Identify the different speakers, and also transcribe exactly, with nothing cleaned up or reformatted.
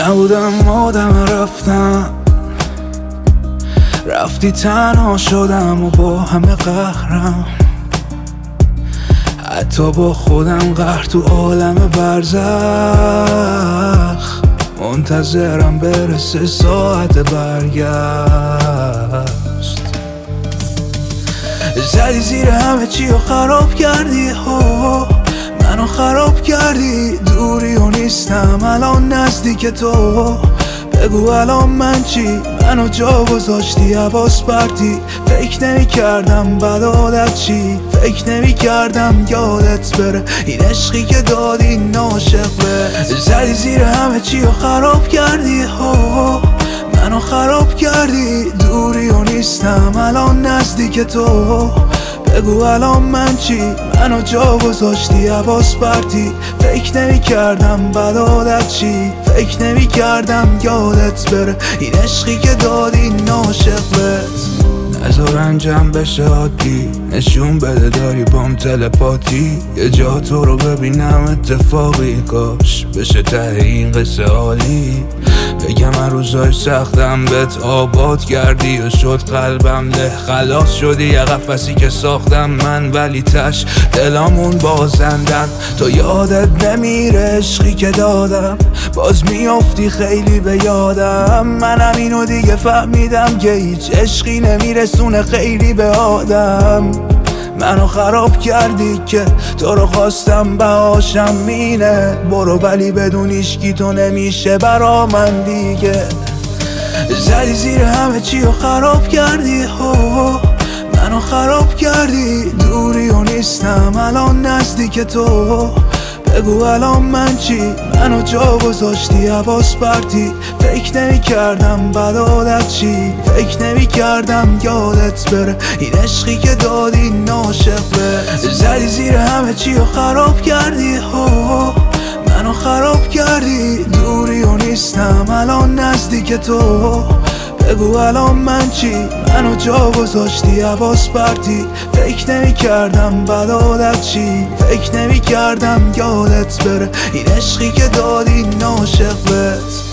Speaker 1: نبودم آدم رفتم، رفتی تنها شدم و با همه قهرم، حتی با خودم قهر تو عالم برزخ. منتظرم برسه ساعت برگشت. زدی زیر همه چی و خراب کردی ها، منو خراب کردی. دوری و نیستم الان نزدیک تو، بگو الان من چی؟ منو جا گذاشتی حواس پرتی. فکر نمی کردم بد عادت چی، فکر نمی کردم یادت بره این عشقی که دادی ناشق به. زدی زیر همه چی و خراب کردی ها، منو خراب کردی. دوری و نیستم الان نزدیک تو، بگو الان من چی؟ منو جا گذاشتی حواس پرتی. فکر نمی کردم بد عادت چی، فکر نمی کردم یادت بره این عشقی که دادی ناشق بهت. نذار رنجم بشه عادی، نشون بده داری بام تلپاتی. یه جا تو رو ببینم اتفاقی، کاش بشه ته این قصه عالی. بگم من روزای سختم بهت آباد کردی و شد قلبم له. خلاص شدی یه قفسی که ساختم من، ولی تش دلامون بازندن. تو یادت نمیره عشقی که دادم، باز میافتی خیلی به یادم. منم اینو دیگه فهمیدم که هیچ عشقی نمیرسونه خیلی به آدم. منو خراب کردی که تو رو خواستم بهاشم مینه. برو ولی بدون ایشکی تو نمیشه برا من دیگه. زدی زیر همه چی و خراب کردی ها، منو خراب کردی. دوری و نیستم الان نزدیک تو، بگو الان من چی؟ منو جا گذاشتی حواس پرتی. فکر نمی کردم بد عادت چی، فکر نمی کردم یادت بره این عشقی که دادی ناشق بهت. زدی زیر همه چی و خراب کردی ها، منو خراب کردی. دوری و نیستم الان نزدیک تو، بگو الان من چی؟ منو جا گذاشتی حواس پرتی. فکر نمی کردم بد عادت چی، فکر نمی کردم یادت بره این عشقی که دادی ناشق بهت.